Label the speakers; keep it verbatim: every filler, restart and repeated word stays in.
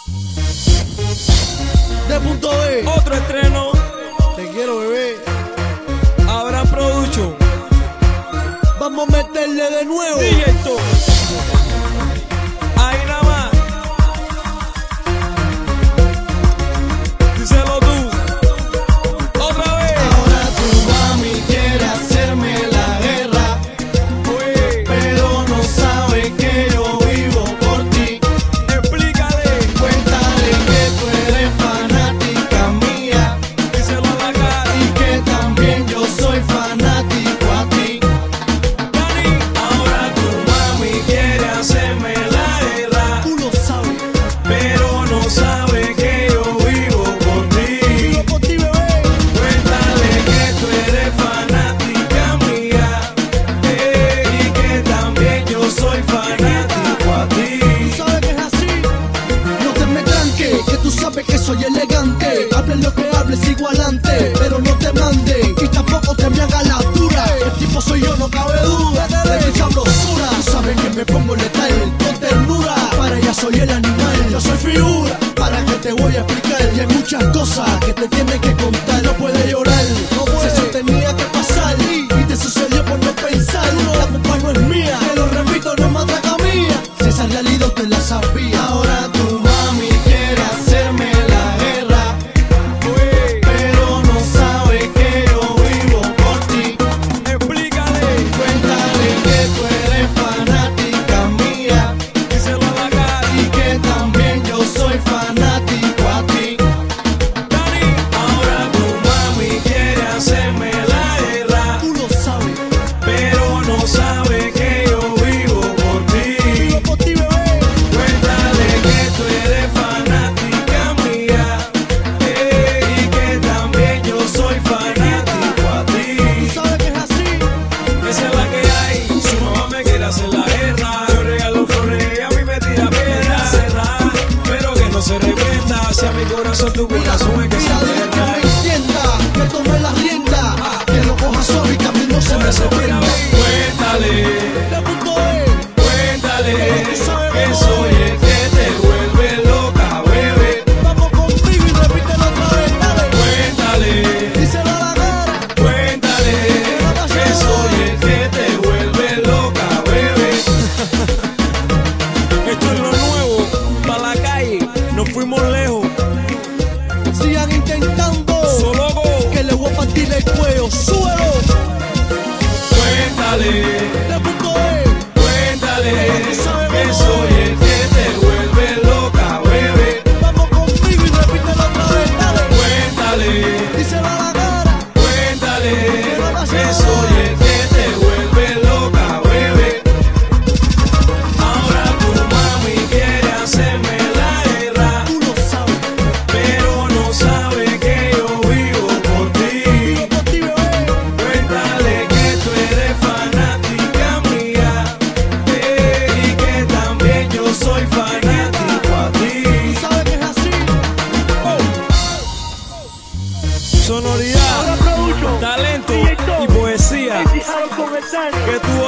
Speaker 1: De punto B.
Speaker 2: Otro estreno.
Speaker 1: Te quiero, bebé.
Speaker 2: Abraham Production.
Speaker 1: Vamos a meterle de nuevo.
Speaker 2: Sigue esto. Ahí nada más. Díselo tú. Otra vez.
Speaker 1: Ahora tu mami quiere hacerme la guerra.
Speaker 2: Oye,
Speaker 1: Pero no sabe que yo vivo por ti.
Speaker 2: explícale.
Speaker 1: Cuéntale que tú eres fanática mía
Speaker 2: Díselo a la cara.
Speaker 1: y que también yo soy fanático a ti.
Speaker 2: Dani.
Speaker 1: Ahora tu mami quiere hacerme la guerra. Tú lo sabes,
Speaker 2: Pero no sabe que yo vivo por ti.
Speaker 1: vivo por ti, bebé.
Speaker 2: Cuéntale que tú eres fanática mía, eh, y que también yo soy fanático a
Speaker 1: Tú
Speaker 2: ti.
Speaker 1: sabes que es así. No te me tranques, que tú sabes que soy elegante. Hablen lo que hables, sigo adelante, pero no te manden y tampoco te me haga la dura. El tipo soy yo, no cabe duda de mi sabrosura. Tú sabes que me pongo letal, con ternura. Para ella soy el animal, yo soy figura. Para que te voy a explicar, y hay muchas cosas que te tienen que contar. No puedes llorar, no puedes. Eso tenía que pasar y te sucedió por no pensar. La culpa no es mía, te lo repito, no es matraca mía. Si esa realidad te la sabía. Ahora tu mami quiere hacerme la guerra,
Speaker 2: Oye,
Speaker 1: pero no sabe que yo vivo por ti.
Speaker 2: explícale,
Speaker 1: Cuéntale que tú eres fanática mía
Speaker 2: díselo a la cara.
Speaker 1: y que también yo soy fanático a ti.
Speaker 2: Dani,
Speaker 1: Ahora tu mami quiere hacerme la guerra. Tú lo sabes,
Speaker 2: pero no sabe que yo vivo por ti.
Speaker 1: vivo por ti, bebé.
Speaker 2: Cuéntale que tú eres fanática mía, eh, y que también yo soy fanático a
Speaker 1: Tú
Speaker 2: ti.
Speaker 1: sabes que es así.
Speaker 2: Esa es la que hay. Su mamá me quiere hacer la guerra. Yo regalo flores y a mí me tira piedra. Cerrar, pero que no se arrepienta. Si a mi corazón tu corazón es que se
Speaker 1: Cuídate, que
Speaker 2: acerca.
Speaker 1: me entienda, que tome la rienda, que lo coja suave y que a mí no se me sorprenda.
Speaker 2: Cuéntale,
Speaker 1: De punto B.
Speaker 2: cuéntale que soy el que te vuelve loca, bebé.
Speaker 1: Vamos conmigo y repítelo otra vez, dale.
Speaker 2: Cuéntale,
Speaker 1: Díselo a la cara.
Speaker 2: cuéntale que soy el que te vuelve loca, bebé. Esto es lo nuevo, pa' la calle, nos fuimos lejos.
Speaker 1: Sigan intentando,
Speaker 2: Solo go,
Speaker 1: que le voy a partir el cuello. Súbelo.
Speaker 2: cuéntale,
Speaker 1: De punto B.
Speaker 2: cuéntale que soy el que te vuelve loca, bebé.
Speaker 1: Vamos conmigo y repítelo otra vez, dale.
Speaker 2: Cuéntale,
Speaker 1: Díselo a la cara.
Speaker 2: cuéntale que soy el que te vuelve loca, bebé. Ahora tu mami quiere hacerme la guerra,
Speaker 1: Tú lo sabes,
Speaker 2: pero no sabe que yo vivo por ti.
Speaker 1: vivo por ti, bebé.
Speaker 2: Cuéntale que tú eres fanática mía, eh, y que también yo soy fanático a
Speaker 1: Tú
Speaker 2: ti.
Speaker 1: sabes que es así.
Speaker 2: Sonoridad,
Speaker 1: Ahora producho.
Speaker 2: talento
Speaker 1: D J Tom.
Speaker 2: y poesía
Speaker 1: Dejaron con el Dani.
Speaker 2: que tú